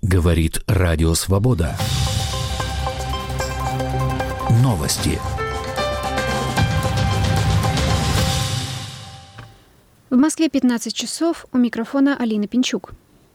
Говорит Радио Свобода. Новости. В Москве 15 часов. У микрофона Алина Пинчук.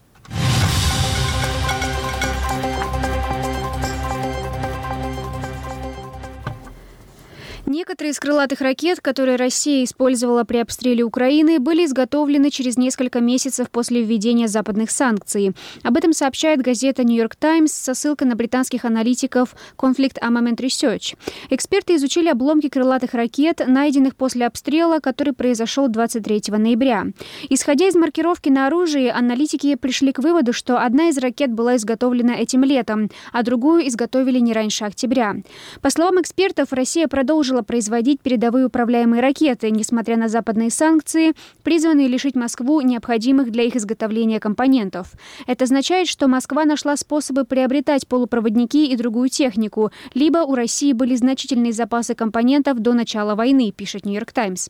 Некоторые из крылатых ракет, которые Россия использовала при обстреле Украины, были изготовлены через несколько месяцев после введения западных санкций. Об этом сообщает газета New York Times со ссылкой на британских аналитиков Conflict Armament Research. Эксперты изучили обломки крылатых ракет, найденных после обстрела, который произошел 23 ноября. Исходя из маркировки на оружии, аналитики пришли к выводу, что одна из ракет была изготовлена этим летом, а другую изготовили не раньше октября. По словам экспертов, Россия продолжила производить передовые управляемые ракеты, несмотря на западные санкции, призванные лишить Москву необходимых для их изготовления компонентов. Это означает, что Москва нашла способы приобретать полупроводники и другую технику, либо у России были значительные запасы компонентов до начала войны, пишет New York Times.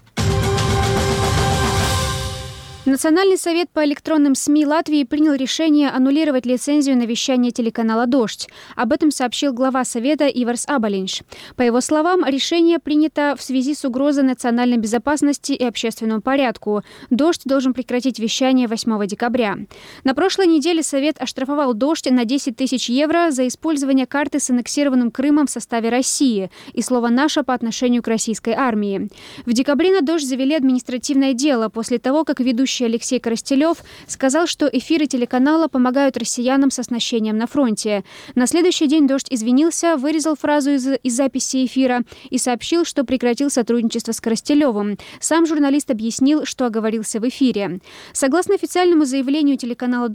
Национальный совет по электронным СМИ Латвии принял решение аннулировать лицензию на вещание телеканала «Дождь». Об этом сообщил глава совета Иварс Аболинш. По его словам, решение принято в связи с угрозой национальной безопасности и общественному порядку. «Дождь» должен прекратить вещание 8 декабря. На прошлой неделе совет оштрафовал «Дождь» на 10 тысяч евро за использование карты с аннексированным Крымом в составе России и слово «наша» по отношению к российской армии. В декабре на «Дождь» завели административное дело после того, как ведущий Алексей Коростелев сказал, что эфиры телеканала помогают россиянам с оснащением на фронте. На следующий день «Дождь» извинился, вырезал фразу из записи эфира и сообщил, что прекратил сотрудничество с Коростелевым. Сам журналист объяснил, что оговорился в эфире. Согласно официальному заявлению телеканала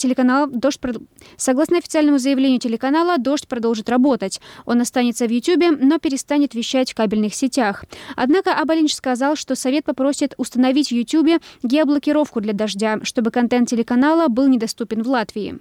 «Дождь» продолжит работать. Он останется в Ютубе, но перестанет вещать в кабельных сетях. Однако Аболинш сказал, что совет попросит установить в Ютубе геоблокировку для «Дождя», чтобы контент телеканала был недоступен в Латвии.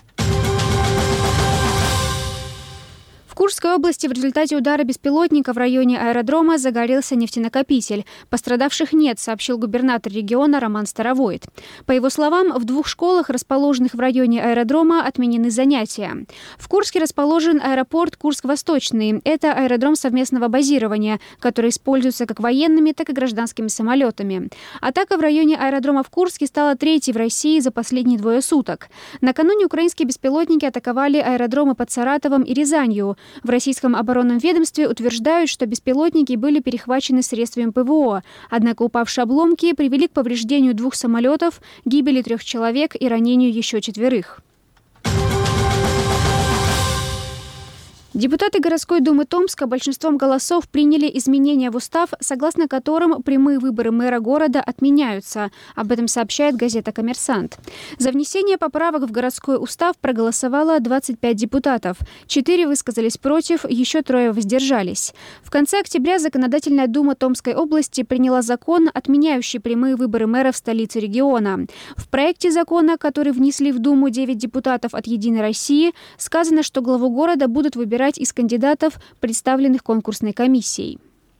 В Курской области в результате удара беспилотника в районе аэродрома загорелся нефтенакопитель. Пострадавших нет, сообщил губернатор региона Роман Старовойт. По его словам, в 2 школах, расположенных в районе аэродрома, отменены занятия. В Курске расположен аэропорт Курск-Восточный. Это аэродром совместного базирования, который используется как военными, так и гражданскими самолетами. Атака в районе аэродрома в Курске стала 3-й в России за последние 2 суток. Накануне украинские беспилотники атаковали аэродромы под Саратовом и Рязанью. В российском оборонном ведомстве утверждают, что беспилотники были перехвачены средствами ПВО, однако упавшие обломки привели к повреждению 2 самолетов, гибели 3 человек и ранению еще 4. Депутаты городской думы Томска большинством голосов приняли изменения в устав, согласно которым прямые выборы мэра города отменяются. Об этом сообщает газета «Коммерсант». За внесение поправок в городской устав проголосовало 25 депутатов. 4 высказались против, еще 3 воздержались. В конце октября Законодательная дума Томской области приняла закон, отменяющий прямые выборы мэра в столице региона. В проекте закона, который внесли в Думу 9 депутатов от «Единой России», сказано, что главу города будут выбирать из кандидатов, представленных конкурсной комиссией.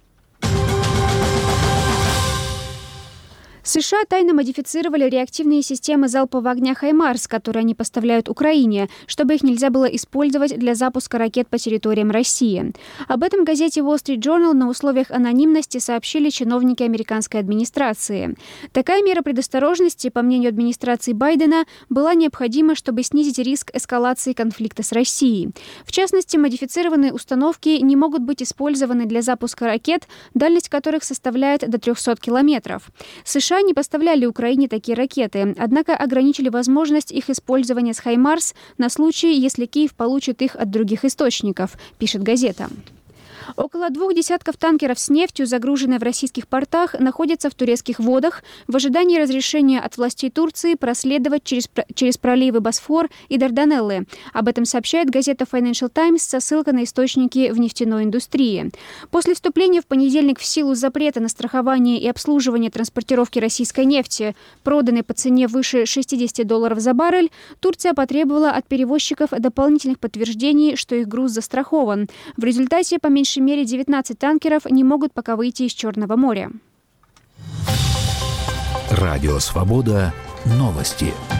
США тайно модифицировали реактивные системы залпового огня «Хаймарс», которые они поставляют Украине, чтобы их нельзя было использовать для запуска ракет по территориям России. Об этом газете Wall Street Journal на условиях анонимности сообщили чиновники американской администрации. Такая мера предосторожности, по мнению администрации Байдена, была необходима, чтобы снизить риск эскалации конфликта с Россией. В частности, модифицированные установки не могут быть использованы для запуска ракет, дальность которых составляет до 300 километров. США не поставляли Украине такие ракеты, однако ограничили возможность их использования с «Хаймарс» на случай, если Киев получит их от других источников, пишет газета. Около 2 десятков танкеров с нефтью, загруженные в российских портах, находятся в турецких водах в ожидании разрешения от властей Турции проследовать через проливы Босфор и Дарданеллы. Об этом сообщает газета Financial Times со ссылкой на источники в нефтяной индустрии. После вступления в понедельник в силу запрета на страхование и обслуживание транспортировки российской нефти, проданной по цене выше $60 за баррель, Турция потребовала от перевозчиков дополнительных подтверждений, что их груз застрахован. В результате по меньшей мере 19 танкеров не могут пока выйти из Черного моря. Радио «Свобода». Новости.